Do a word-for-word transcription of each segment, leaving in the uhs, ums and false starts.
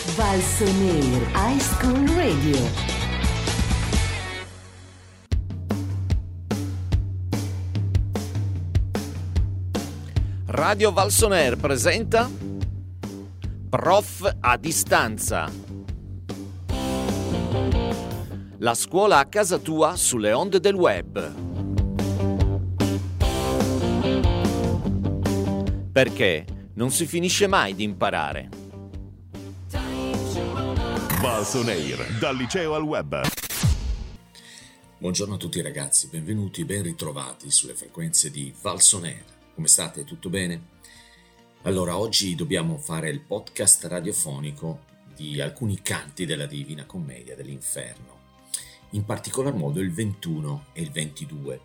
Valsoneer High School Radio. Radio Valsoneer presenta Prof a distanza. La scuola a casa tua sulle onde del web. Perché non si finisce mai di imparare. Valsoneer, dal liceo al web. Buongiorno a tutti ragazzi, benvenuti, ben ritrovati sulle frequenze di Valsoneer. Come state? Tutto bene? Allora, oggi dobbiamo fare il podcast radiofonico di alcuni canti della Divina Commedia dell'Inferno, in particolar modo il ventuno e il ventidue.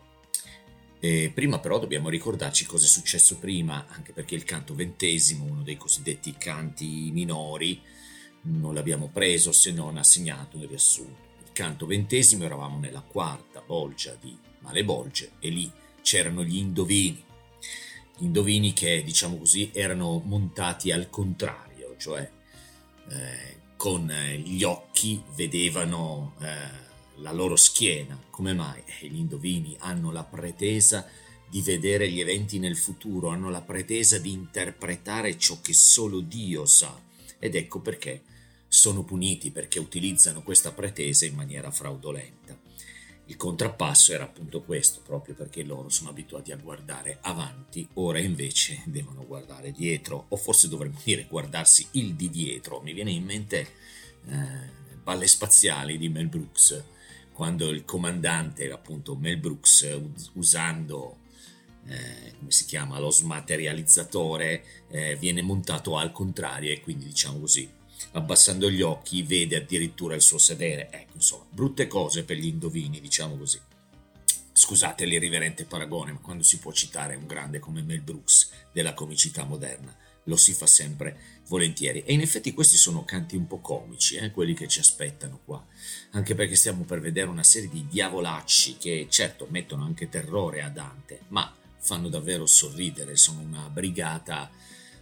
E prima però dobbiamo ricordarci cosa è successo prima, anche perché il canto ventesimo, uno dei cosiddetti canti minori, non l'abbiamo preso se non assegnato in riassunto. Il canto ventesimo eravamo nella quarta bolgia di Malebolge e lì c'erano gli indovini. Gli indovini che, diciamo così, erano montati al contrario, cioè eh, con gli occhi vedevano eh, la loro schiena. Come mai? Eh, gli indovini hanno la pretesa di vedere gli eventi nel futuro, hanno la pretesa di interpretare ciò che solo Dio sa. Ed ecco perché sono puniti, perché utilizzano questa pretesa in maniera fraudolenta. Il contrappasso era appunto questo, proprio perché loro sono abituati a guardare avanti, ora invece devono guardare dietro, o forse dovremmo dire guardarsi il di dietro. Mi viene in mente eh, Balle spaziali di Mel Brooks, quando il comandante, appunto Mel Brooks, usando Eh, come si chiama, lo smaterializzatore, eh, viene montato al contrario e quindi, diciamo così, abbassando gli occhi vede addirittura il suo sedere. Ecco, insomma, brutte cose per gli indovini, diciamo così. Scusate l'irriverente paragone, ma quando si può citare un grande come Mel Brooks della comicità moderna, lo si fa sempre volentieri. E in effetti questi sono canti un po' comici, eh, quelli che ci aspettano qua, anche perché stiamo per vedere una serie di diavolacci che certo mettono anche terrore a Dante, ma fanno davvero sorridere. Sono una brigata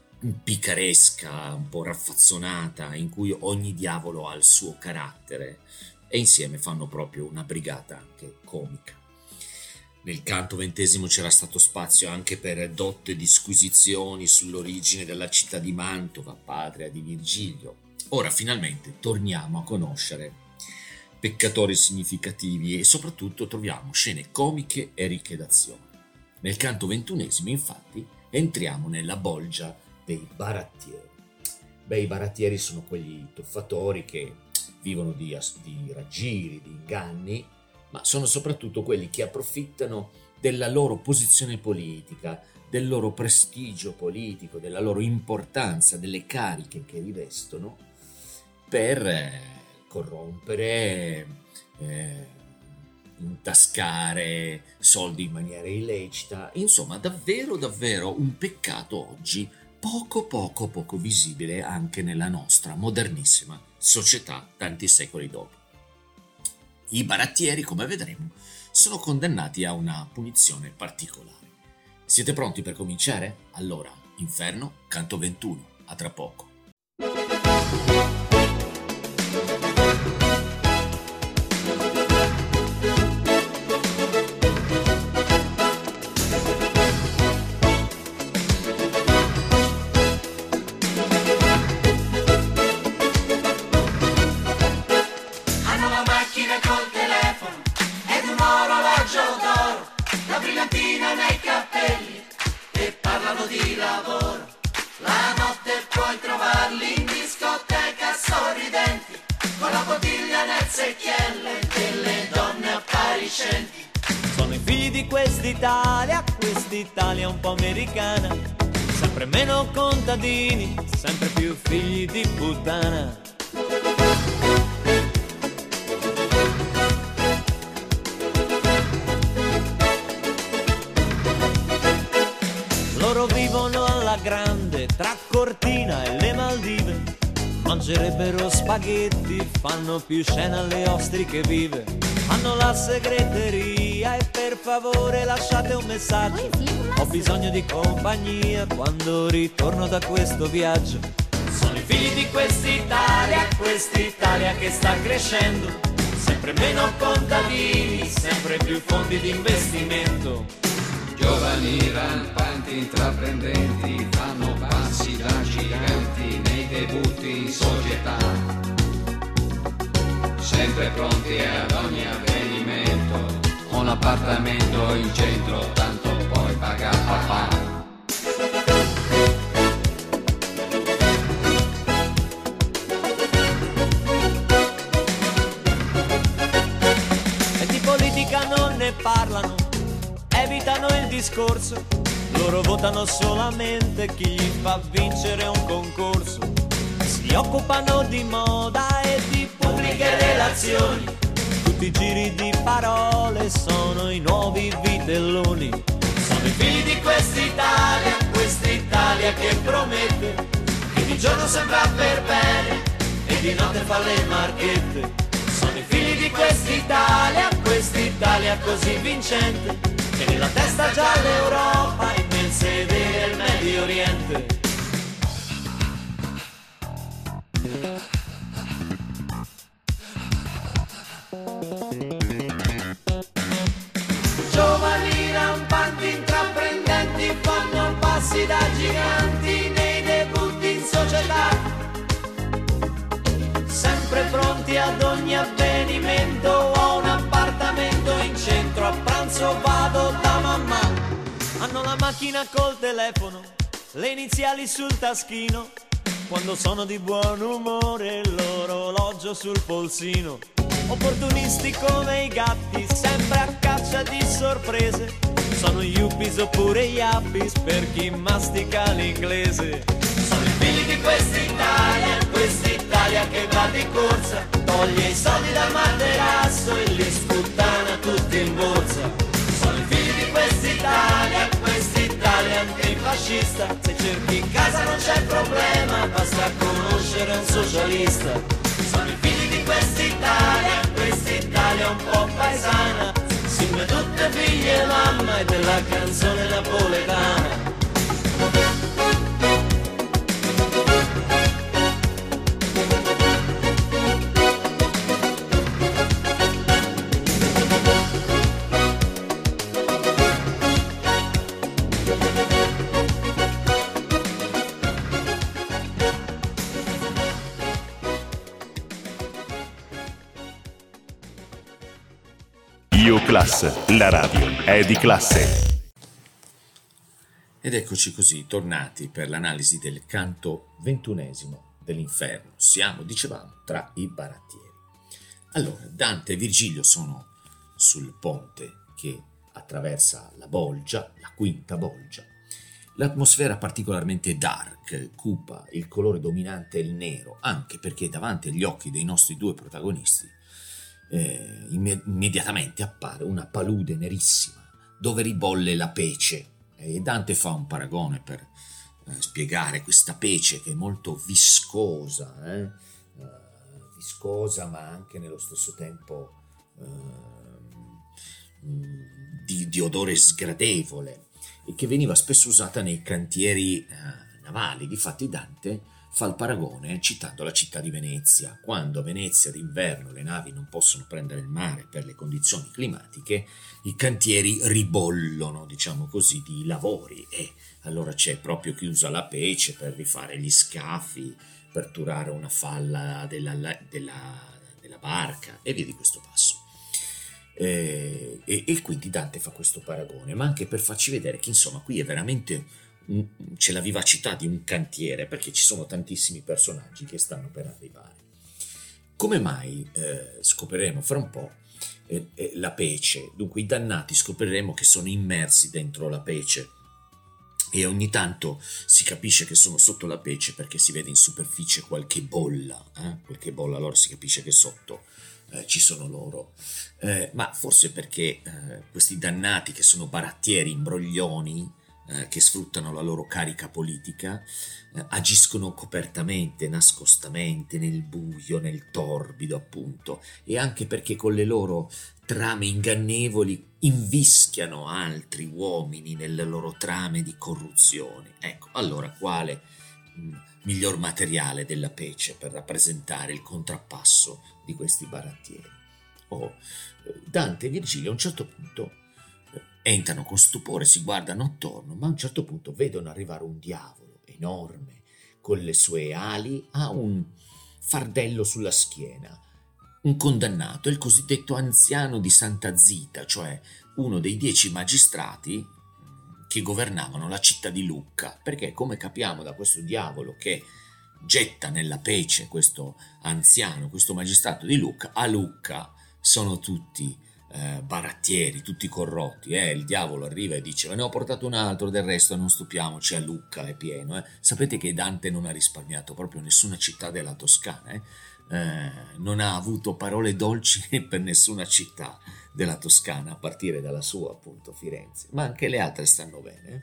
picaresca, un po' raffazzonata, in cui ogni diavolo ha il suo carattere e insieme fanno proprio una brigata anche comica. Nel canto ventesimo c'era stato spazio anche per dotte disquisizioni sull'origine della città di Mantova, patria di Virgilio. Ora finalmente torniamo a conoscere peccatori significativi e soprattutto troviamo scene comiche e ricche d'azione. Nel canto ventunesimo, infatti, entriamo nella bolgia dei barattieri. Beh, i barattieri sono quegli tuffatori che vivono di, di raggiri, di inganni, ma sono soprattutto quelli che approfittano della loro posizione politica, del loro prestigio politico, della loro importanza, delle cariche che rivestono per eh, corrompere, eh, intascare soldi in maniera illecita. Insomma, davvero davvero un peccato oggi poco poco poco visibile anche nella nostra modernissima società tanti secoli dopo. I barattieri, come vedremo, sono condannati a una punizione particolare. Siete pronti per cominciare? Allora, Inferno, canto ventuno, a tra poco. Sono i figli di quest'Italia, quest'Italia un po' americana, sempre meno contadini, sempre più figli di puttana. Loro vivono alla grande tra Cortina e le Maldive, mangerebbero spaghetti, fanno più scena alle ostriche vive. Hanno la segreteria e per favore lasciate un messaggio. Ho bisogno di compagnia quando ritorno da questo viaggio. Sono i figli di quest'Italia, quest'Italia che sta crescendo, sempre meno contadini, sempre più fondi di investimento. Giovani rampanti intraprendenti fanno passi da giganti nei debutti in società, sempre pronti ad ogni avvenimento, un appartamento in centro, tanto poi paga papà. E di politica non ne parlano, evitano il discorso, loro votano solamente chi gli fa vincere un concorso. Si occupano di moda e di pubbliche relazioni, tutti i giri di parole sono i nuovi vitelloni. Sono i figli di quest'Italia, quest'Italia che promette, che di giorno sembra per bene e di notte fa le marchette. Sono i figli di quest'Italia, quest'Italia così vincente, che nella testa già l'Europa e nel sedere il Medio Oriente. Giovani rampanti intraprendenti fanno passi da giganti nei debutti in società, sempre pronti ad ogni avvenimento. Ho un appartamento in centro, a pranzo vado da mamma. Hanno la macchina col telefono, le iniziali sul taschino, quando sono di buon umore l'orologio sul polsino. Opportunisti come i gatti, sempre a caccia di sorprese, sono gli yuppies oppure gli yappies per chi mastica l'inglese. Sono i figli di quest'Italia, quest'Italia che va di corsa, toglie i soldi dal materasso e li sputtana tutti in borsa. Sono i figli di quest'Italia, quest'Italia antifascista, se cerchi in casa non c'è problema, basta conoscere un socialista. Sono i figli di quest'Italia, quest'Italia un po' paesana, insieme tutte figlie e mamma e della canzone napoletana. Io Class, la radio è di classe. Ed eccoci così, tornati per l'analisi del canto ventunesimo dell'Inferno. Siamo, dicevamo, tra i barattieri. Allora, Dante e Virgilio sono sul ponte che attraversa la Bolgia, la quinta Bolgia. L'atmosfera particolarmente dark, cupa, il colore dominante è il nero, anche perché davanti agli occhi dei nostri due protagonisti Eh, immediatamente appare una palude nerissima dove ribolle la pece, e Dante fa un paragone per eh, spiegare questa pece che è molto viscosa, eh? uh, viscosa ma anche nello stesso tempo uh, di, di odore sgradevole, e che veniva spesso usata nei cantieri uh, navali. Difatti Dante fa il paragone citando la città di Venezia. Quando a Venezia d'inverno le navi non possono prendere il mare per le condizioni climatiche, i cantieri ribollono, diciamo così, di lavori, e allora c'è proprio chi usa la pece per rifare gli scafi, per turare una falla della, della, della barca e via di questo passo. E, e, e quindi Dante fa questo paragone, ma anche per farci vedere che insomma qui è veramente c'è la vivacità di un cantiere, perché ci sono tantissimi personaggi che stanno per arrivare. Come mai eh, scopriremo fra un po' eh, eh, la pece. Dunque i dannati scopriremo che sono immersi dentro la pece, e ogni tanto si capisce che sono sotto la pece perché si vede in superficie qualche bolla, eh? qualche bolla, allora si capisce che sotto eh, ci sono loro. Eh, ma forse perché eh, questi dannati, che sono barattieri, imbroglioni, che sfruttano la loro carica politica, eh, agiscono copertamente, nascostamente, nel buio, nel torbido appunto, e anche perché con le loro trame ingannevoli invischiano altri uomini nelle loro trame di corruzione. Ecco, allora quale mh, miglior materiale della pece per rappresentare il contrappasso di questi barattieri. Oh, Dante e Virgilio a un certo punto eh, entrano con stupore, si guardano attorno, ma a un certo punto vedono arrivare un diavolo enorme con le sue ali, ha un fardello sulla schiena, un condannato, il cosiddetto anziano di Santa Zita, cioè uno dei dieci magistrati che governavano la città di Lucca, perché come capiamo da questo diavolo che getta nella pece questo anziano, questo magistrato di Lucca, a Lucca sono tutti eh, barattieri, tutti corrotti, eh? Il diavolo arriva e dice: ne ho portato un altro, del resto non stupiamoci, a Lucca è pieno. Eh? Sapete che Dante non ha risparmiato proprio nessuna città della Toscana, eh? Eh, non ha avuto parole dolci per nessuna città della Toscana, a partire dalla sua, appunto, Firenze, ma anche le altre stanno bene.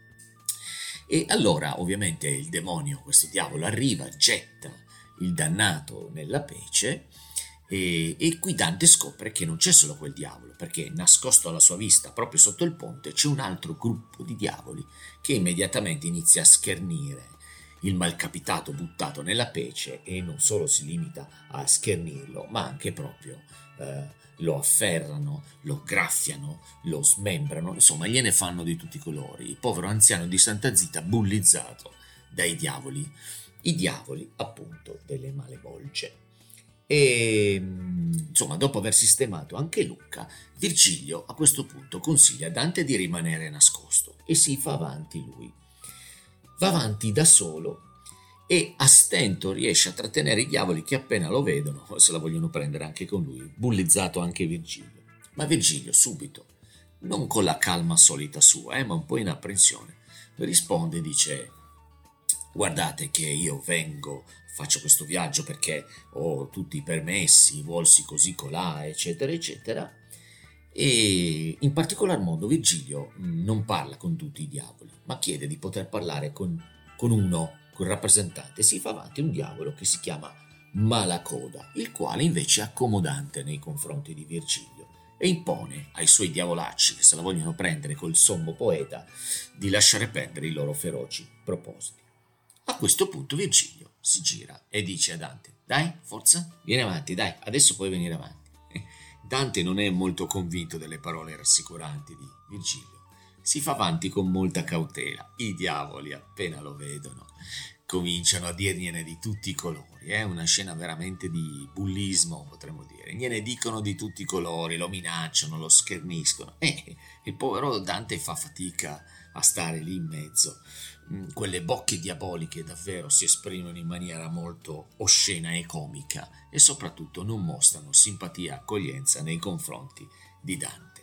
E allora ovviamente il demonio, questo diavolo, arriva, getta il dannato nella pece e, e qui Dante scopre che non c'è solo quel diavolo, perché nascosto alla sua vista proprio sotto il ponte c'è un altro gruppo di diavoli che immediatamente inizia a schernire il malcapitato buttato nella pece, e non solo si limita a schernirlo, ma anche proprio eh, lo afferrano, lo graffiano, lo smembrano, insomma gliene fanno di tutti i colori. Il povero anziano di Santa Zita bullizzato dai diavoli, i diavoli appunto delle malebolge. E insomma, dopo aver sistemato anche Lucca, Virgilio a questo punto consiglia a Dante di rimanere nascosto e si fa avanti lui. Va avanti da solo e a stento riesce a trattenere i diavoli che appena lo vedono se la vogliono prendere anche con lui, bullizzato anche Virgilio. Ma Virgilio subito, non con la calma solita sua, eh, ma un po' in apprensione, risponde e dice: guardate che io vengo, faccio questo viaggio perché ho tutti i permessi, volsi così colà, eccetera, eccetera. E in particolar modo Virgilio non parla con tutti i diavoli, ma chiede di poter parlare con, con uno, con il rappresentante. Si fa avanti un diavolo che si chiama Malacoda, il quale invece è accomodante nei confronti di Virgilio e impone ai suoi diavolacci che se la vogliono prendere col sommo poeta di lasciare perdere i loro feroci propositi. A questo punto Virgilio si gira e dice a Dante: dai, forza, vieni avanti, dai, adesso puoi venire avanti. Dante non è molto convinto delle parole rassicuranti di Virgilio. Si fa avanti con molta cautela. I diavoli, appena lo vedono, cominciano a dirgliene di tutti i colori. È eh? una scena veramente di bullismo, potremmo dire. Gliene dicono di tutti i colori, lo minacciano, lo scherniscono. E il povero Dante fa fatica a stare lì in mezzo. Quelle bocche diaboliche davvero si esprimono in maniera molto oscena e comica e soprattutto non mostrano simpatia e accoglienza nei confronti di Dante.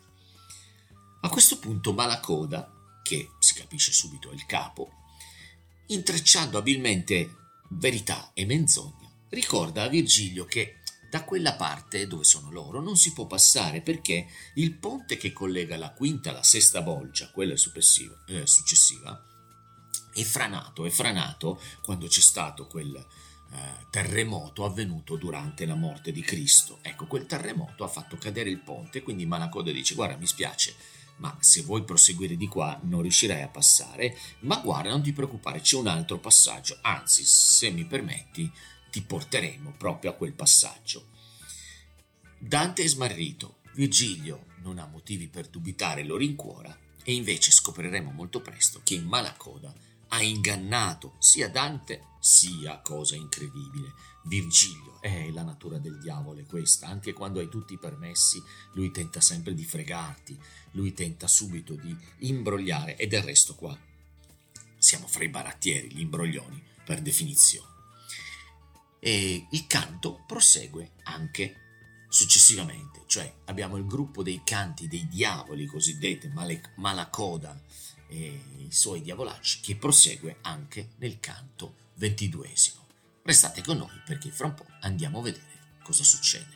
A questo punto Malacoda, che si capisce subito è il capo, intrecciando abilmente verità e menzogna, ricorda a Virgilio che da quella parte dove sono loro non si può passare perché il ponte che collega la quinta alla sesta bolgia, quella successiva, eh, successiva è franato, è franato quando c'è stato quel eh, terremoto avvenuto durante la morte di Cristo. Ecco, quel terremoto ha fatto cadere il ponte, quindi Malacoda dice: guarda, mi spiace, ma se vuoi proseguire di qua non riuscirai a passare, ma guarda, non ti preoccupare, c'è un altro passaggio, anzi, se mi permetti, ti porteremo proprio a quel passaggio. Dante è smarrito, Virgilio non ha motivi per dubitare, lo rincuora, e invece scopriremo molto presto che Malacoda ha ingannato sia Dante sia, cosa incredibile, Virgilio. È la natura del diavolo è questa, anche quando hai tutti i permessi lui tenta sempre di fregarti, lui tenta subito di imbrogliare, e del resto qua siamo fra i barattieri, gli imbroglioni per definizione. E il canto prosegue anche successivamente, cioè abbiamo il gruppo dei canti dei diavoli cosiddetti Malacoda e i suoi diavolacci che prosegue anche nel canto ventiduesimo. Restate con noi perché fra un po' andiamo a vedere cosa succede.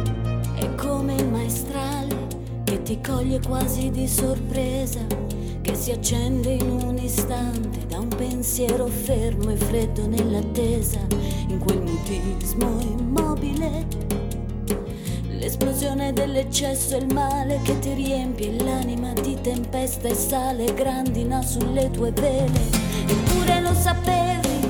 È come il maestrale che ti coglie quasi di sorpresa, che si accende in un istante da un pensiero fermo e freddo nell'attesa, in quel mutismo immobile. L'esplosione dell'eccesso e il male che ti riempie l'anima di tempesta e sale grandina sulle tue vele. Eppure lo sapevi,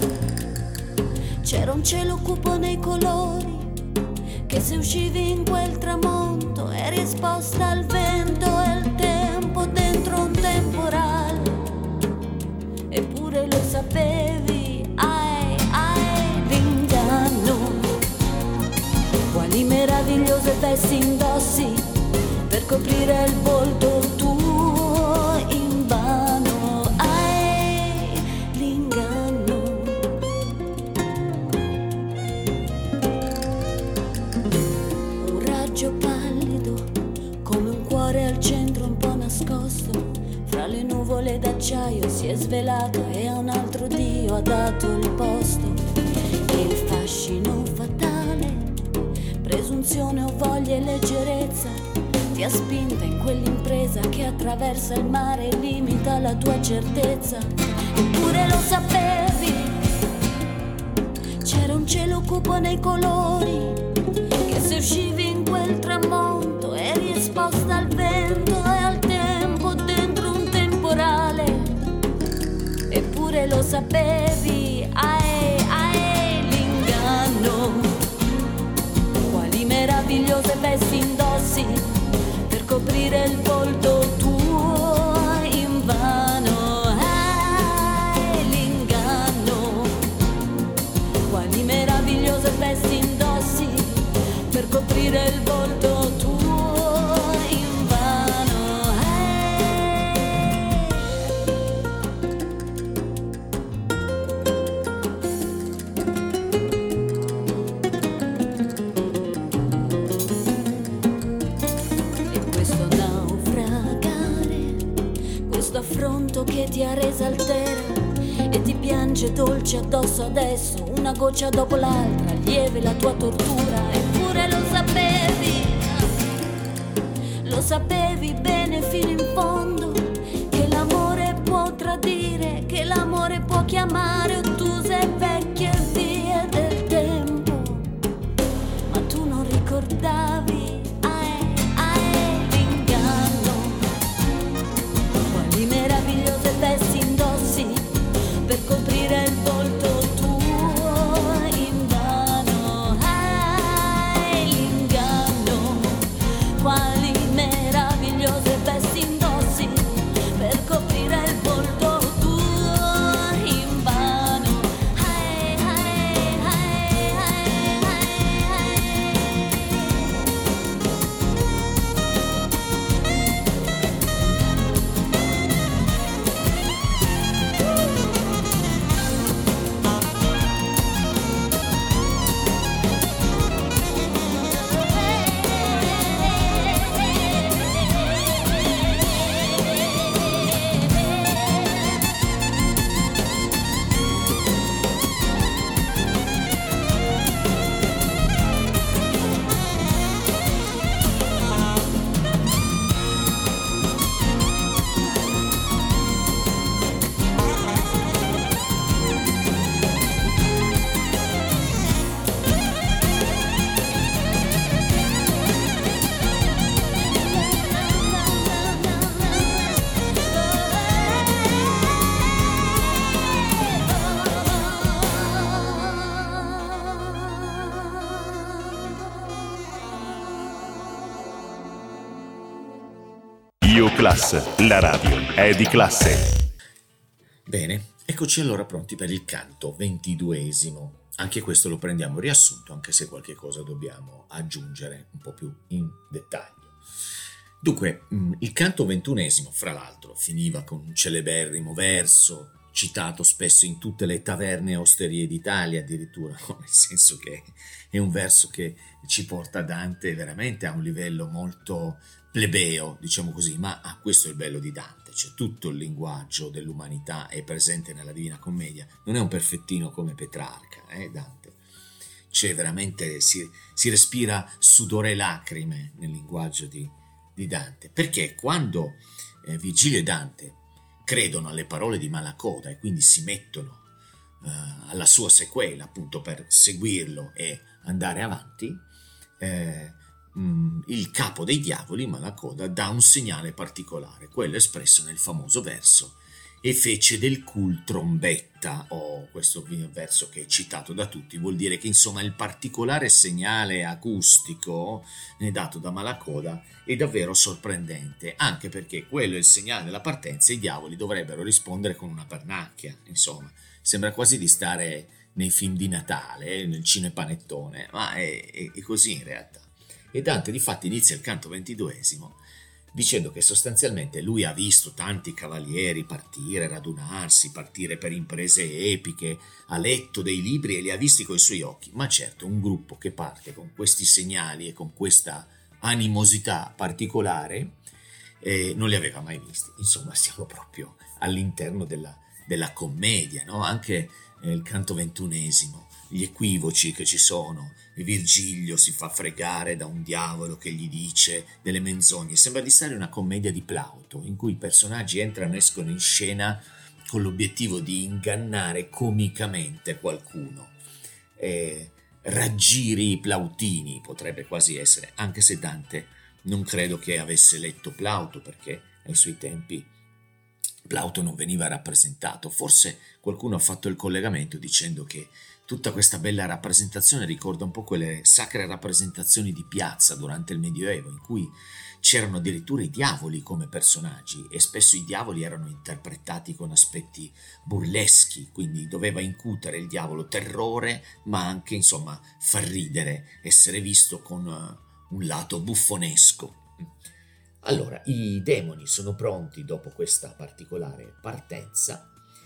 c'era un cielo cupo nei colori, che se uscivi in quel tramonto eri esposta al vento e al tempo dentro un temporale. Eppure lo sapevi, ai, ai, l'inganno. Quali meravigliose vesti indossi per coprire il volto tuo invano, ai, l'inganno. Un raggio pallido come un cuore al centro un po' nascosto fra le nuvole d'acciaio si è svelato e a un altro Dio ha dato il posto. E il fascino fatale, presunzione o voglia e leggerezza ti ha spinta in quell'impresa che attraversa il mare e limita la tua certezza. Eppure lo sapevi, c'era un cielo cupo nei colori, che se uscivi in quel tramonto eri esposta al vento e al tempo dentro un temporale. Eppure lo sapevi, ai, ai, l'inganno. Quali meravigliose vesti indossi per coprire il volto tuo invano, ai, l'inganno. Quali meravigliose vesti indossi per coprire il volto tuo invano, e questo naufragare, questo affronto che ti ha resa altera e ti piange dolce addosso adesso, una goccia dopo l'altra, lieve la tua tortura. Eppure lo sapevi, lo sapevi bene fino in fondo, che l'amore può tradire, che l'amore può chiamare ottuse e vecchie vie del tempo, ma tu non ricordavi, ai, ai, l'inganno. Quali meravigliose vesti indossi per coprire il volto tuo invano, ai, l'inganno. Quali meravigliose vesti indossi per coprire il volto tuo invano, ai, ai, ai, ai, Io Class, la radio è di classe. Bene, eccoci allora pronti per il canto ventiduesimo. Anche questo lo prendiamo riassunto, anche se qualche cosa dobbiamo aggiungere un po' più in dettaglio. Dunque, il canto ventunesimo, fra l'altro, finiva con un celeberrimo verso, citato spesso in tutte le taverne e osterie d'Italia addirittura, nel senso che è un verso che ci porta Dante veramente a un livello molto plebeo, diciamo così, ma ah, questo è il bello di Dante, cioè tutto il linguaggio dell'umanità è presente nella Divina Commedia, non è un perfettino come Petrarca, eh, Dante, c'è veramente, si, si respira sudore e lacrime nel linguaggio di, di Dante, perché quando eh, Virgilio e Dante credono alle parole di Malacoda e quindi si mettono eh, alla sua sequela appunto per seguirlo e andare avanti, eh, mh, il capo dei diavoli, Malacoda, dà un segnale particolare, quello espresso nel famoso verso "e fece del cul trombetta", o oh, questo verso che è citato da tutti, vuol dire che insomma il particolare segnale acustico dato da Malacoda è davvero sorprendente, anche perché quello è il segnale della partenza e i diavoli dovrebbero rispondere con una pernacchia, insomma, sembra quasi di stare nei film di Natale, nel cinepanettone, ma è, è, è così in realtà. E Dante difatti inizia il canto ventiduesimo dicendo che sostanzialmente lui ha visto tanti cavalieri partire, radunarsi, partire per imprese epiche, ha letto dei libri e li ha visti coi suoi occhi, ma certo un gruppo che parte con questi segnali e con questa animosità particolare eh, non li aveva mai visti. Insomma, siamo proprio all'interno della, della commedia, no? Anche eh, il canto ventunesimo, gli equivoci che ci sono, Virgilio si fa fregare da un diavolo che gli dice delle menzogne, sembra di stare in una commedia di Plauto in cui i personaggi entrano e escono in scena con l'obiettivo di ingannare comicamente qualcuno. Eh, raggiri plautini potrebbe quasi essere, anche se Dante non credo che avesse letto Plauto, perché ai suoi tempi Plauto non veniva rappresentato. Forse qualcuno ha fatto il collegamento dicendo che tutta questa bella rappresentazione ricorda un po' quelle sacre rappresentazioni di piazza durante il Medioevo, in cui c'erano addirittura i diavoli come personaggi e spesso i diavoli erano interpretati con aspetti burleschi, quindi doveva incutere il diavolo terrore, ma anche insomma far ridere, essere visto con uh, un lato buffonesco. Allora, i demoni sono pronti dopo questa particolare partenza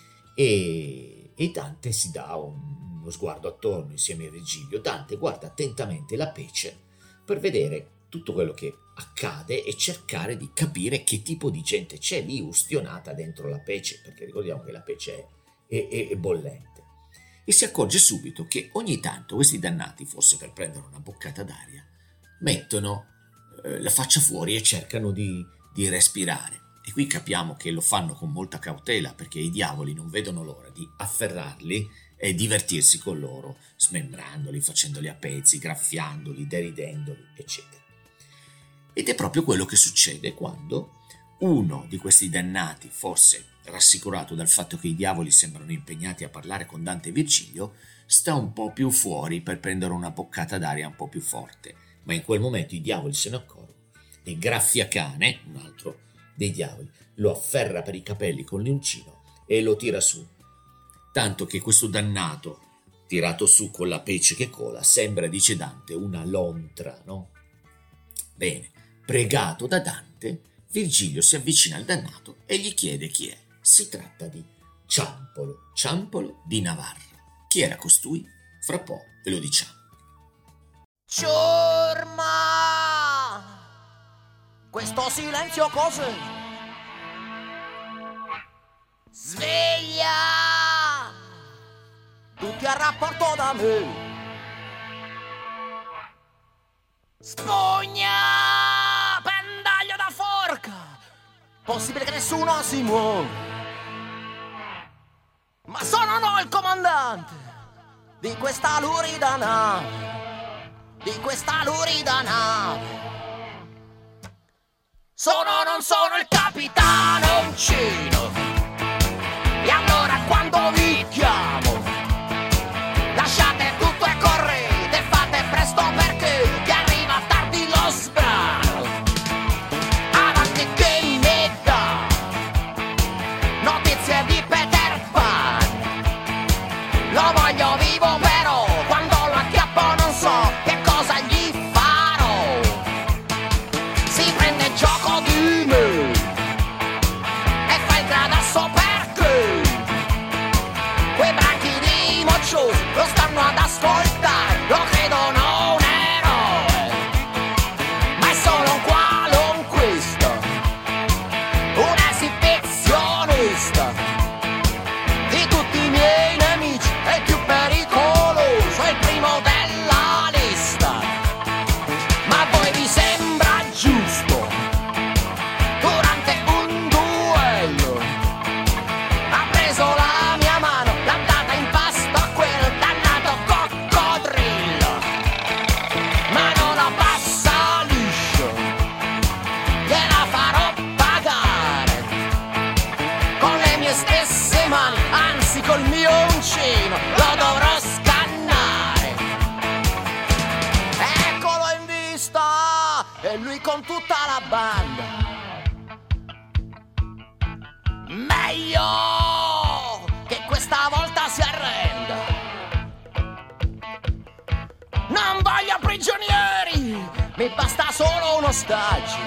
e, e Dante si dà un, uno sguardo attorno insieme a Virgilio. Dante guarda attentamente la pece per vedere tutto quello che accade e cercare di capire che tipo di gente c'è lì ustionata dentro la pece, perché ricordiamo che la pece è, è, è bollente. E si accorge subito che ogni tanto questi dannati, forse per prendere una boccata d'aria, mettono la faccia fuori e cercano di, di respirare. E qui capiamo che lo fanno con molta cautela, perché i diavoli non vedono l'ora di afferrarli e divertirsi con loro, smembrandoli, facendoli a pezzi, graffiandoli, deridendoli, eccetera. Ed è proprio quello che succede quando uno di questi dannati, forse rassicurato dal fatto che i diavoli sembrano impegnati a parlare con Dante e Virgilio, sta un po' più fuori per prendere una boccata d'aria un po' più forte. Ma in quel momento i diavoli se ne accorgono e Graffiacane, un altro dei diavoli, lo afferra per i capelli con l'uncino e lo tira su, tanto che questo dannato, tirato su con la pece che cola, sembra, dice Dante, una lontra, no? Bene, pregato da Dante, Virgilio si avvicina al dannato e gli chiede chi è. Si tratta di Ciampolo, Ciampolo di Navarra. Chi era costui? Fra po' ve lo diciamo. Ciurma! Questo silenzio cos'è? Sveglia! Tutti a rapporto da me! Spugna! Pendaglio da forca! Possibile che nessuno si muove! Ma sono no il comandante di questa lurida nave! Di questa lurida nave. Sono o non sono il capitano uncino. E allora quando vi chiamo, lasciate tutto e correte, fate presto perché vi arriva tardi lo sbrano. Avanti che ne dà notizie di Peter Pan. Lo voglio vivo però quando lo acchiappo non so che cosa gli farò. Si prende gioco di me e fa il gradasso perché con tutta la banda. Meglio che questa volta si arrenda. Non voglio prigionieri, mi basta solo un ostaggio.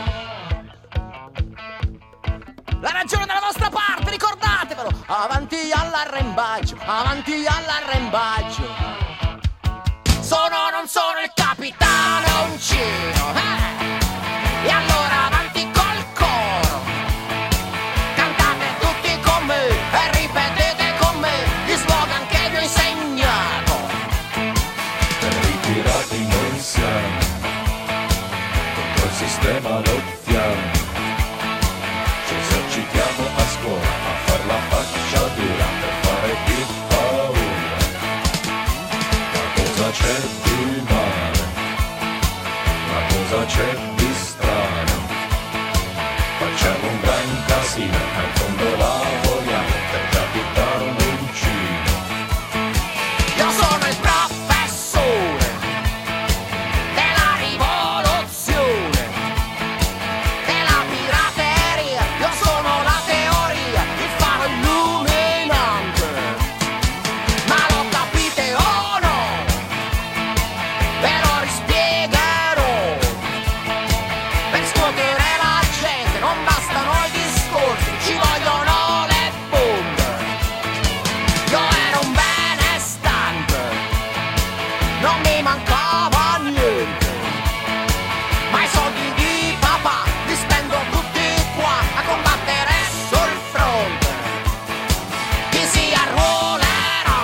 La ragione della vostra parte, ricordatevelo. Avanti all'arrembaggio, avanti all'arrembaggio. Sono o non sono il capitano uncino, eh? E allora avanti col coro. Cantate tutti con me e ripetete con me gli slogan che vi ho insegnato. Per ritirati noi siamo, contro il sistema lottiamo. Ci esercitiamo a scuola a far la faccia dura per fare più paura. Ma cosa c'è di male? Ma cosa c'è di strano? Facciamo un gran casino, ma in fondo lavoriamo per capitano uncino. Io sono il professore della rivoluzione, della pirateria. Io sono la teoria, il faro illuminante. Ma lo capite o no? Ve lo rispiegherò. Per scuotere la gente non bastano i discorsi, ci vogliono le bombe. Io ero un benestante, non mi mancava niente, ma i soldi di papà li spendo tutti qua a combattere sul fronte. Chi si arruolerà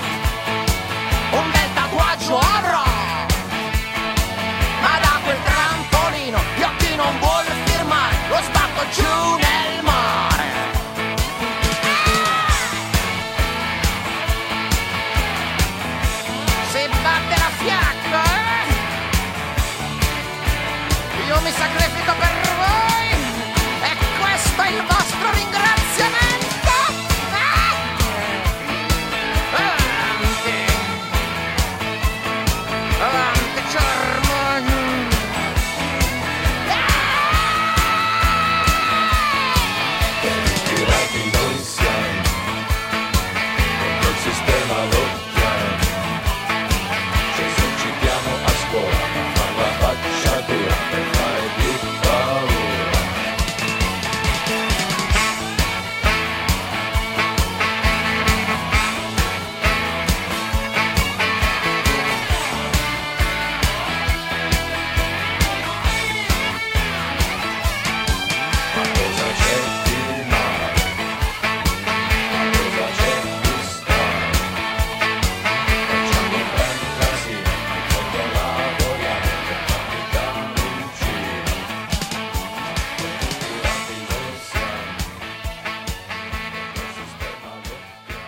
un bel tatuaggio avrà, ma da quel trampolino io chi non vuol firmare lo sbatto giù nel mare. Si batte la fiacca, eh? Io mi sacrifico per voi e questo è il vostro ringraziamento. Eh? Avanti, avanti, Germania. Tirati noi siamo, contro il sistema lottiamo. Ci esercitiamo a scuola a far la faccia dura per fare più paura. Ma cosa c'è di male? Ma cosa c'è di strano? Facciamo un gran casino, ma in fondo lavoriamo per capitano uncino. Tirati noi siamo, contro il sistema lottiamo.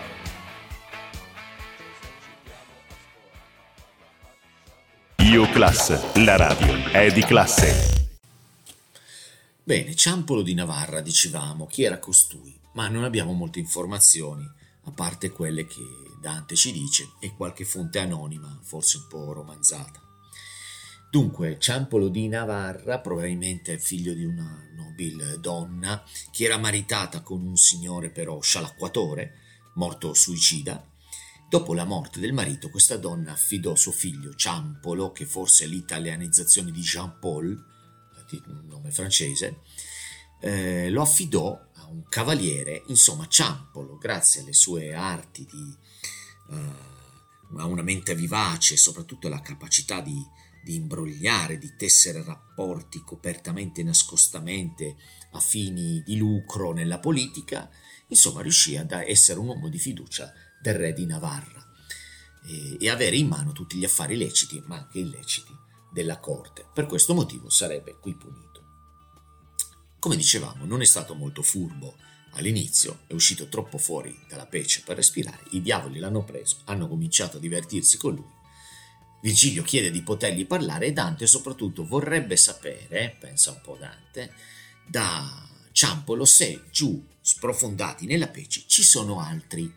Ci esercitiamo a scuola. Io Class, la radio è di classe. Bene, Ciampolo di Navarra, dicevamo, chi era costui? Ma non abbiamo molte informazioni, a parte quelle che Dante ci dice e qualche fonte anonima, forse un po' romanzata. Dunque, Ciampolo di Navarra probabilmente è figlio di una nobile donna che era maritata con un signore però scialacquatore, morto suicida. Dopo la morte del marito, questa donna affidò suo figlio Ciampolo, che forse è l'italianizzazione di Jean-Paul, un nome francese, eh, lo affidò a un cavaliere, insomma Ciampolo, grazie alle sue arti, di, uh, a una mente vivace e soprattutto alla capacità di, di imbrogliare, di tessere rapporti copertamente e nascostamente a fini di lucro nella politica, insomma riuscì ad essere un uomo di fiducia del re di Navarra e, e avere in mano tutti gli affari leciti, ma anche illeciti, della corte. Per questo motivo sarebbe qui punito. Come dicevamo, non è stato molto furbo all'inizio, è uscito troppo fuori dalla pece per respirare, i diavoli l'hanno preso, hanno cominciato a divertirsi con lui. Virgilio chiede di potergli parlare e Dante soprattutto vorrebbe sapere, pensa un po' Dante, da Ciampolo se giù, sprofondati nella pece, ci sono altri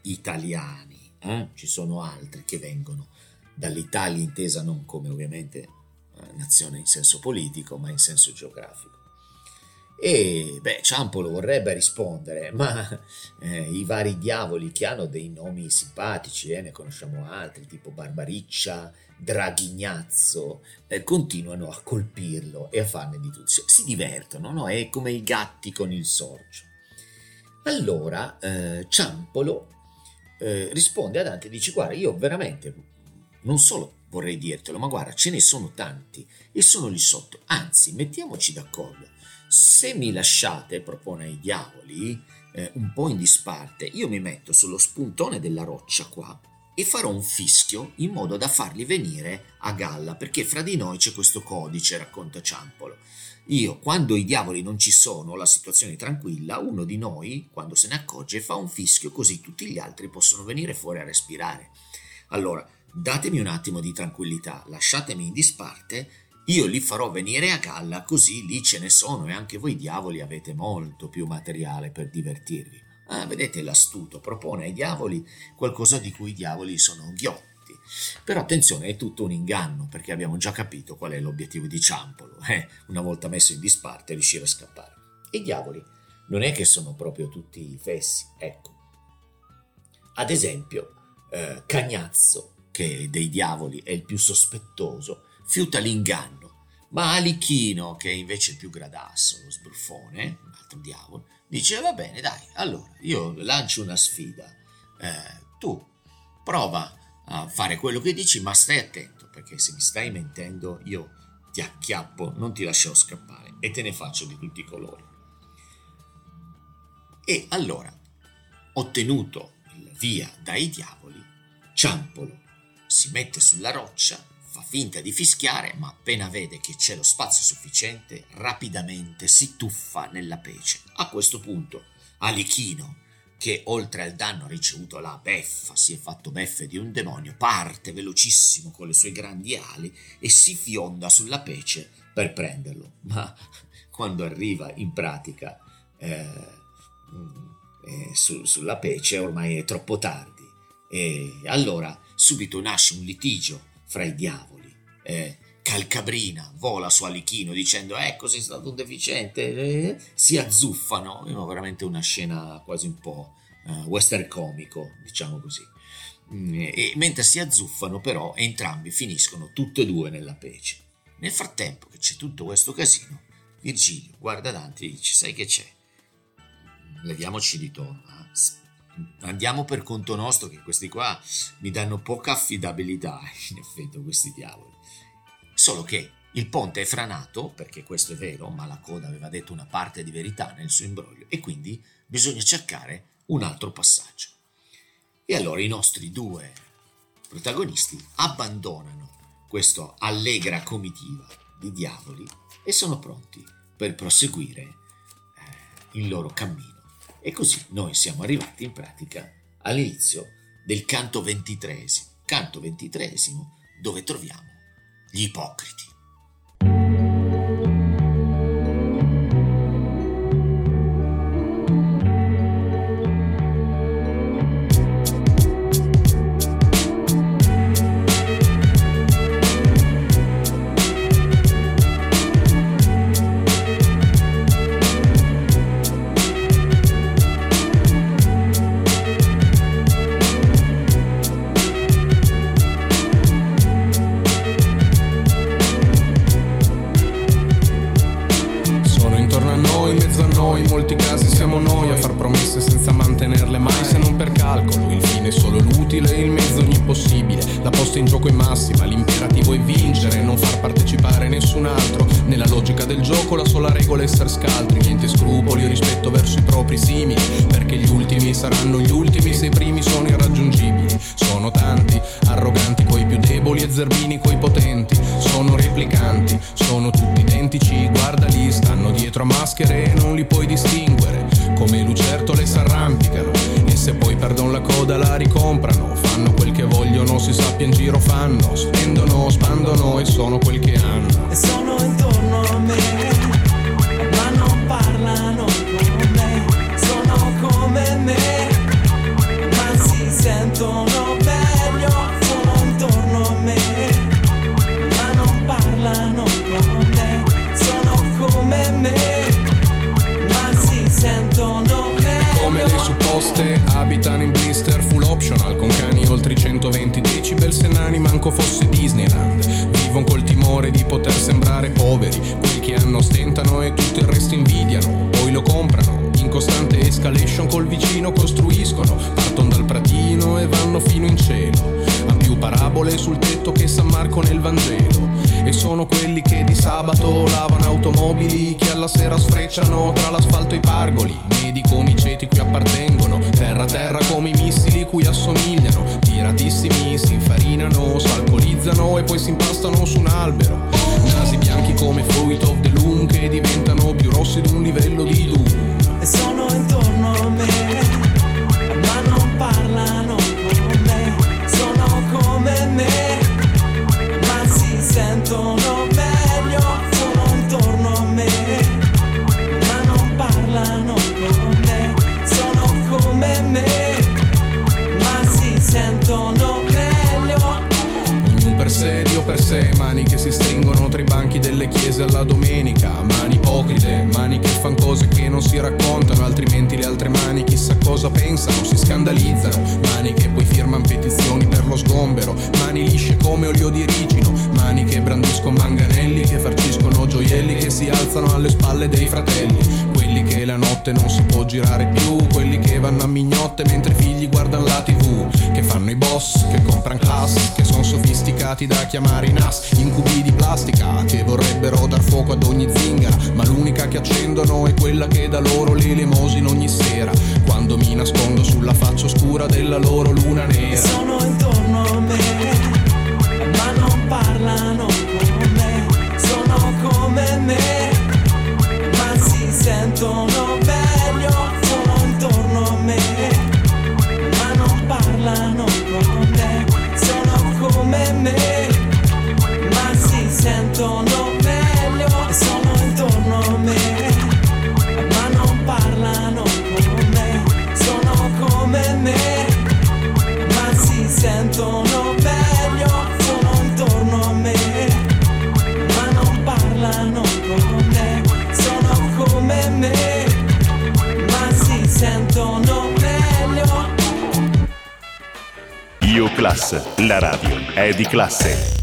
italiani, eh? Ci sono altri che vengono dall'Italia intesa non come ovviamente eh, nazione in senso politico, ma in senso geografico. E beh, Ciampolo vorrebbe rispondere, ma eh, i vari diavoli che hanno dei nomi simpatici, eh, ne conosciamo altri, tipo Barbariccia, Draghignazzo, eh, continuano a colpirlo e a farne di tutto. Si divertono, no? È come i gatti con il sorcio. Allora eh, Ciampolo eh, risponde a Dante e dice: guarda, io veramente non solo vorrei dirtelo, ma guarda, ce ne sono tanti e sono lì sotto, anzi mettiamoci d'accordo, se mi lasciate, propone ai diavoli, eh, un po' in disparte, io mi metto sullo spuntone della roccia qua e farò un fischio in modo da farli venire a galla, perché fra di noi c'è questo codice, racconta Ciampolo. Io, quando i diavoli non ci sono, la situazione è tranquilla, uno di noi, quando se ne accorge, fa un fischio, così tutti gli altri possono venire fuori a respirare. Allora, datemi un attimo di tranquillità, lasciatemi in disparte, io li farò venire a galla, così lì ce ne sono e anche voi diavoli avete molto più materiale per divertirvi. Ah, vedete l'astuto, propone ai diavoli qualcosa di cui i diavoli sono ghiotti. Però attenzione, è tutto un inganno, perché abbiamo già capito qual è l'obiettivo di Ciampolo, eh? Una volta messo in disparte riuscire a scappare. E i diavoli non è che sono proprio tutti fessi, ecco. Ad esempio, eh, Cagnazzo, che dei diavoli è il più sospettoso, fiuta l'inganno, ma Alichino, che è invece il più gradasso, lo sbruffone, un altro diavolo, dice: va bene, dai, allora io lancio una sfida, eh, tu prova a fare quello che dici, ma stai attento, perché se mi stai mentendo io ti acchiappo, non ti lascerò scappare e te ne faccio di tutti i colori. E allora, ottenuto il via dai diavoli, Ciampolo si mette sulla roccia, fa finta di fischiare, ma appena vede che c'è lo spazio sufficiente, rapidamente si tuffa nella pece. A questo punto Alichino, che oltre al danno ricevuto la beffa, si è fatto beffe di un demonio, parte velocissimo con le sue grandi ali e si fionda sulla pece per prenderlo. Ma quando arriva in pratica eh, eh, su, sulla pece ormai è troppo tardi e allora subito nasce un litigio fra i diavoli. Eh, Calcabrina vola su Alichino dicendo: ecco, sei stato un deficiente, eh, si azzuffano, è veramente una scena quasi un po' uh, western comico, diciamo così. Mm, e mentre si azzuffano però entrambi finiscono tutti e due nella pece. Nel frattempo che c'è tutto questo casino, Virgilio guarda Dante e dice: sai che c'è? Leviamoci di tono, eh? Andiamo per conto nostro, che questi qua mi danno poca affidabilità, in effetti, questi diavoli. Solo che il ponte è franato, perché questo è vero, ma la coda aveva detto una parte di verità nel suo imbroglio e quindi bisogna cercare un altro passaggio. E allora i nostri due protagonisti abbandonano questa allegra comitiva di diavoli e sono pronti per proseguire eh, il loro cammino. E così noi siamo arrivati in pratica all'inizio del canto ventitreesimo, canto ventitreesimo dove troviamo gli ipocriti. In gioco è massima, l'imperativo è vincere, non far partecipare nessun altro. Nella logica del gioco la sola regola è essere scaltri, niente scrupoli o rispetto verso i propri simili, perché gli ultimi saranno gli ultimi se i primi sono irraggiungibili. Sono tanti, arroganti coi più deboli e zerbini coi potenti, sono replicanti, sono tutti identici, guardali, stanno dietro a maschere e non li puoi distinguere, come lucertole s'arrampicano e se poi perdono la coda la ricomprano, fanno quel che vogliono, si sappia in giro fanno, spendono, spandono e sono quel che hanno. E sono intorno a me, ma non parlano con me, sono come me, ma si sentono meglio. Sono intorno a me, ma non parlano fosse Disneyland. Vivono col timore di poter sembrare poveri, quelli che hanno stentano e tutto il resto invidiano, poi lo comprano, in costante escalation col vicino costruiscono, partono dal pratino e vanno fino in cielo. Han più parabole sul tetto che San Marco nel Vangelo. E sono quelli che di sabato lavano automobili, che alla sera sfrecciano tra l'asfalto e i pargoli. Medi come i ceti cui appartengono, terra terra come i missili cui assomigliano. Tiratissimi si infarinano, s'alcolizzano e poi si impastano su un albero. Nasi bianchi come Fruit of the Loom, che diventano più rossi di un livello di Doom. E sono intorno a me, ma non parlano con me. Sono come me, ma si sentono meglio. Sono intorno a me, ma non parlano con me. Sono come me, ma si sentono meglio. Ognuno per sé, Dio per sé, mani che si stringono tra i banchi delle chiese alla domenica. Mani ipocrite, mani che fan cose che non si raccontano, altrimenti le altre mani chissà cosa pensano, si scandalizzano. Mani che poi firman petizioni per lo sgombero, mani lisce come olio di ricino, mani che brandiscono manganelli, che farciscono gioielli, che si alzano alle spalle dei fratelli. Quelli che la notte non si può girare più, quelli che vanno a mignotte mentre i figli guardano la tivù, che fanno i boss, che compran class, che sono sofisticati da chiamare i N A S, incubi di plastica, che vorrebbero dar fuoco ad ogni zingara, ma l'unica che accendono è quella che dà loro le elemosine ogni sera, quando mi nascondo sulla faccia oscura della loro luna nera. Sono intorno a me, ma non parlano con me. Sono come me, ma si sentono meglio. Sono intorno a me, ma non parlano con me. Sono come me, ma si sentono meglio. Sono intorno a me, ma non parlano con me. Sono come me, ma si sentono meglio. Sono intorno a me, ma non parlano con me. Sono come me, ma si sentono meglio. Io Class, la radio è di classe.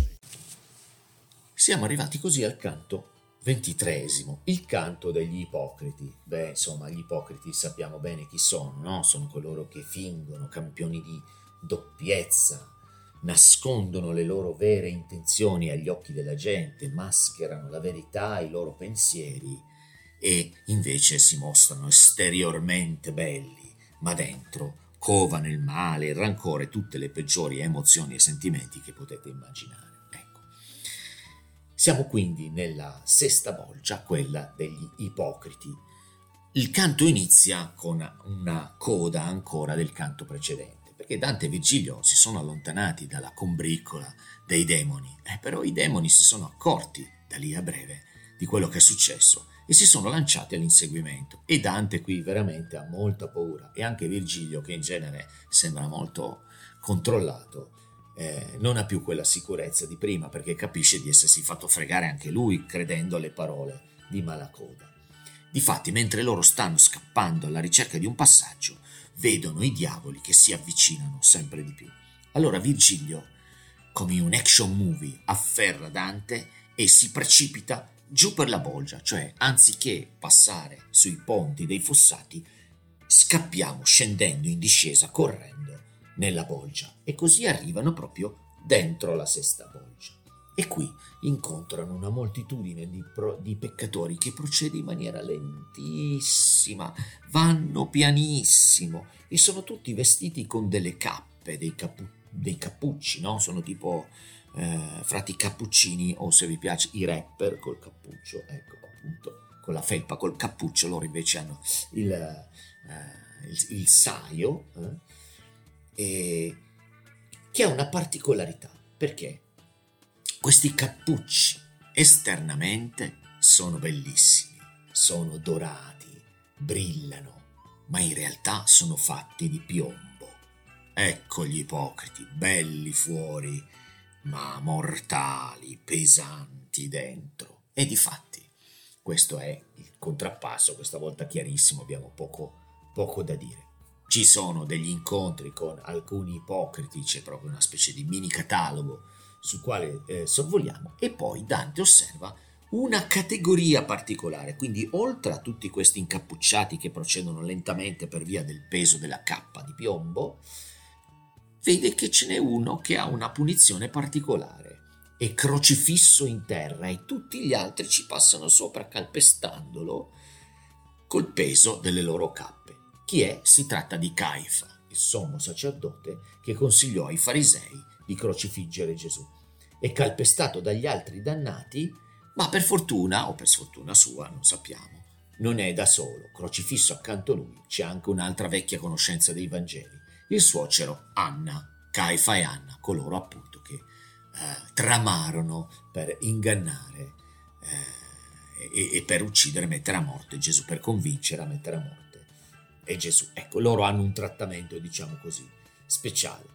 Siamo arrivati così al canto ventitreesimo, il canto degli ipocriti. Beh, insomma, gli ipocriti sappiamo bene chi sono, no? Sono coloro che fingono, campioni di doppiezza, nascondono le loro vere intenzioni agli occhi della gente, mascherano la verità, i loro pensieri e invece si mostrano esteriormente belli, ma dentro covano il male, il rancore, tutte le peggiori emozioni e sentimenti che potete immaginare. Ecco. Siamo quindi nella sesta bolgia, quella degli ipocriti. Il canto inizia con una coda ancora del canto precedente, perché Dante e Virgilio si sono allontanati dalla combriccola dei demoni, eh, però i demoni si sono accorti da lì a breve di quello che è successo e si sono lanciati all'inseguimento. E Dante qui veramente ha molta paura, e anche Virgilio, che in genere sembra molto controllato, eh, non ha più quella sicurezza di prima, perché capisce di essersi fatto fregare anche lui credendo alle parole di Malacoda. Difatti, mentre loro stanno scappando alla ricerca di un passaggio, vedono i diavoli che si avvicinano sempre di più. Allora Virgilio, come in un action movie, afferra Dante e si precipita giù per la bolgia, cioè anziché passare sui ponti dei fossati, scappiamo scendendo in discesa, correndo nella bolgia, e così arrivano proprio dentro la sesta bolgia. E qui incontrano una moltitudine di, pro, di peccatori che procede in maniera lentissima, vanno pianissimo e sono tutti vestiti con delle cappe, dei, capu, dei cappucci, no? Sono tipo eh, frati cappuccini, o se vi piace i rapper col cappuccio, ecco appunto, con la felpa col cappuccio. Loro invece hanno il, eh, il, il saio, eh, e, che ha una particolarità, perché questi cappucci esternamente sono bellissimi, sono dorati, brillano, ma in realtà sono fatti di piombo. Ecco gli ipocriti, belli fuori, ma mortali, pesanti dentro. E difatti questo è il contrappasso, questa volta chiarissimo, abbiamo poco, poco da dire. Ci sono degli incontri con alcuni ipocriti, c'è proprio una specie di mini catalogo sul quale eh, sorvoliamo, e poi Dante osserva una categoria particolare, quindi oltre a tutti questi incappucciati che procedono lentamente per via del peso della cappa di piombo, vede che ce n'è uno che ha una punizione particolare, è crocifisso in terra e tutti gli altri ci passano sopra calpestandolo col peso delle loro cappe. Chi è? Si tratta di Caifa, il sommo sacerdote che consigliò ai farisei di crocifiggere Gesù. È calpestato dagli altri dannati, ma per fortuna, o per sfortuna sua, non sappiamo, non è da solo. Crocifisso accanto a lui c'è anche un'altra vecchia conoscenza dei Vangeli, il suocero Anna, Caifa e Anna, coloro appunto che eh, tramarono per ingannare eh, e, e per uccidere, mettere a morte Gesù, per convincere a mettere a morte e Gesù. Ecco, loro hanno un trattamento, diciamo così, speciale.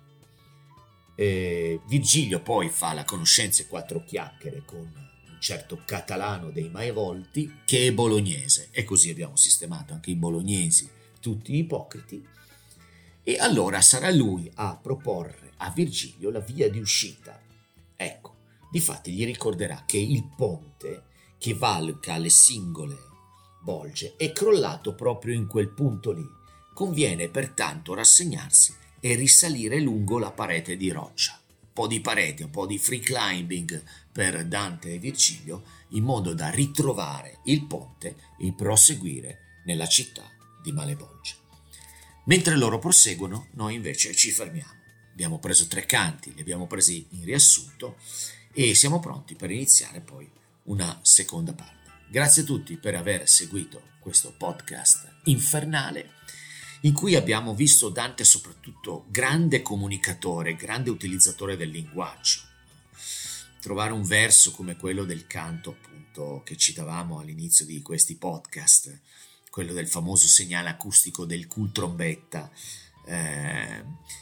Eh, Virgilio poi fa la conoscenza e quattro chiacchiere con un certo Catalano dei Maevolti che è bolognese, e così abbiamo sistemato anche i bolognesi, tutti ipocriti, e allora sarà lui a proporre a Virgilio la via di uscita. Ecco, difatti gli ricorderà che il ponte che valca le singole bolge è crollato proprio in quel punto lì. Conviene pertanto rassegnarsi e risalire lungo la parete di roccia. Un po' di parete, un po' di free climbing per Dante e Virgilio, in modo da ritrovare il ponte e proseguire nella città di Malebolge. Mentre loro proseguono, noi invece ci fermiamo. Abbiamo preso tre canti, li abbiamo presi in riassunto e siamo pronti per iniziare poi una seconda parte. Grazie a tutti per aver seguito questo podcast infernale, in cui abbiamo visto Dante soprattutto grande comunicatore, grande utilizzatore del linguaggio. Trovare un verso come quello del canto, appunto, che citavamo all'inizio di questi podcast, quello del famoso segnale acustico del cul trombetta, eh,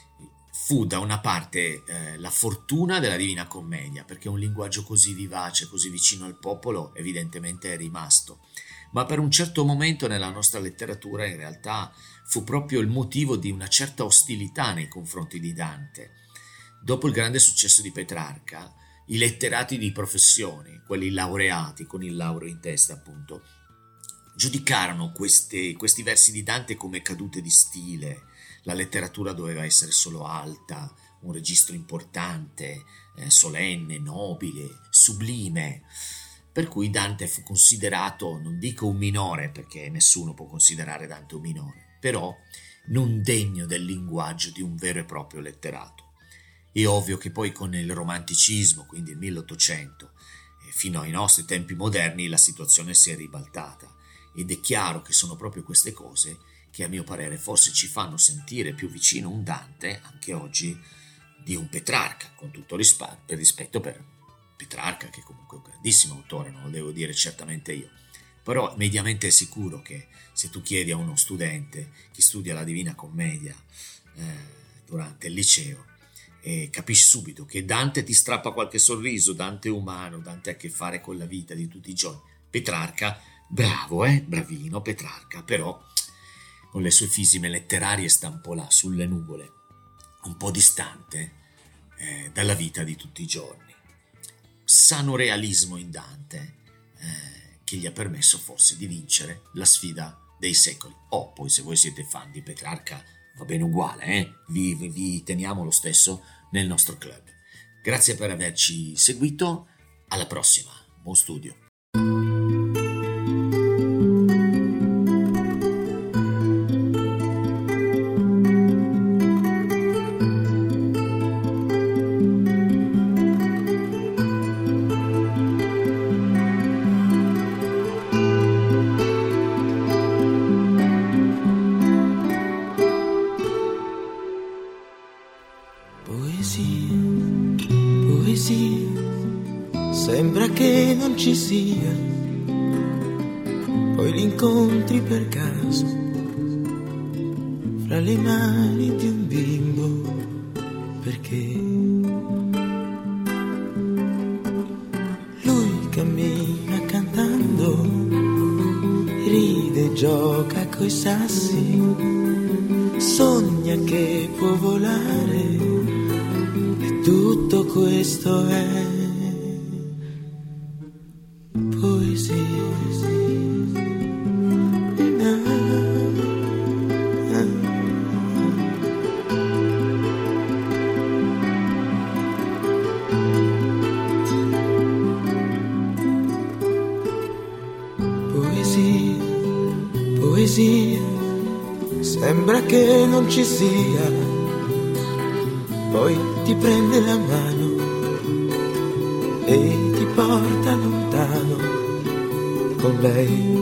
fu da una parte eh, la fortuna della Divina Commedia, perché un linguaggio così vivace, così vicino al popolo, evidentemente è rimasto. Ma per un certo momento nella nostra letteratura in realtà fu proprio il motivo di una certa ostilità nei confronti di Dante. Dopo il grande successo di Petrarca, i letterati di professione, quelli laureati con il laureo in testa appunto, giudicarono queste, questi versi di Dante come cadute di stile. La letteratura doveva essere solo alta, un registro importante, eh, solenne, nobile, sublime. Per cui Dante fu considerato, non dico un minore, perché nessuno può considerare Dante un minore, però non degno del linguaggio di un vero e proprio letterato. È ovvio che poi con il romanticismo, quindi il milleottocento, e fino ai nostri tempi moderni, la situazione si è ribaltata, ed è chiaro che sono proprio queste cose che a mio parere forse ci fanno sentire più vicino un Dante, anche oggi, di un Petrarca, con tutto rispa- il rispetto per Petrarca, che comunque è un grandissimo autore, non lo devo dire certamente io, però mediamente è sicuro che se tu chiedi a uno studente che studia la Divina Commedia eh, durante il liceo, eh, capisci subito che Dante ti strappa qualche sorriso, Dante è umano, Dante ha a che fare con la vita di tutti i giorni. Petrarca, bravo, eh, bravino Petrarca, però con le sue fisime letterarie sta un po' là sulle nuvole, un po' distante eh, dalla vita di tutti i giorni. Sano realismo in Dante eh, che gli ha permesso forse di vincere la sfida dei secoli. Oh, poi se voi siete fan di Petrarca va bene uguale, eh? vi, vi, vi teniamo lo stesso nel nostro club. Grazie per averci seguito, alla prossima, buon studio. Sembra che non ci sia, poi l'incontri per caso fra le mani di un bimbo, perché lui cammina cantando, ride e gioca coi sassi, sogna che può volare e tutto questo è poesia. Poesia, poesia, sembra che non ci sia, poi ti prende la mano e ti porta lontano con lei.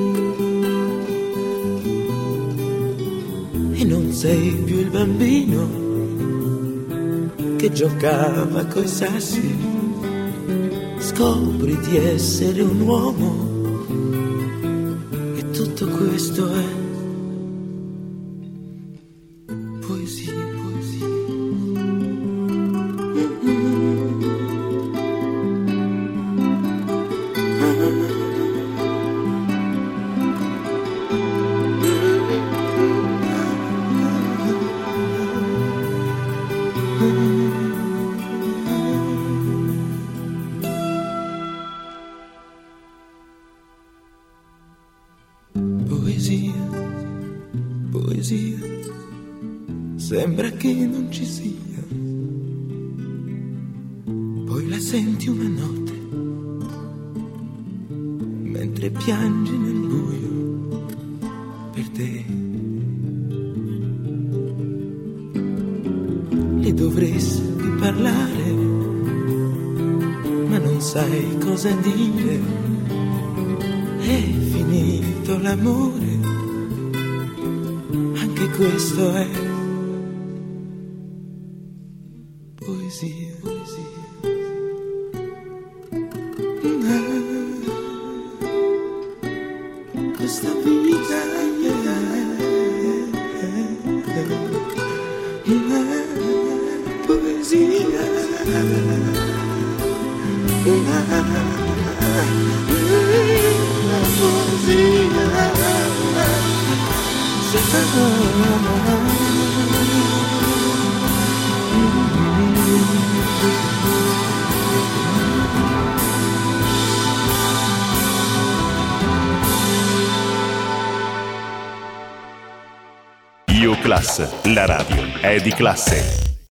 E non sei più il bambino che giocava coi sassi, scopri di essere un uomo e tutto questo è poesia, poesia. Poesia, poesia, sembra che non ci sia, poi la senti una notte mentre piangi nel buio per te. Le dovresti parlare, ma non sai cosa dire. È finito l'amore, anche questo è poesia, poesia. Ah, questa vita è poesia. Io Class, la radio è di classe.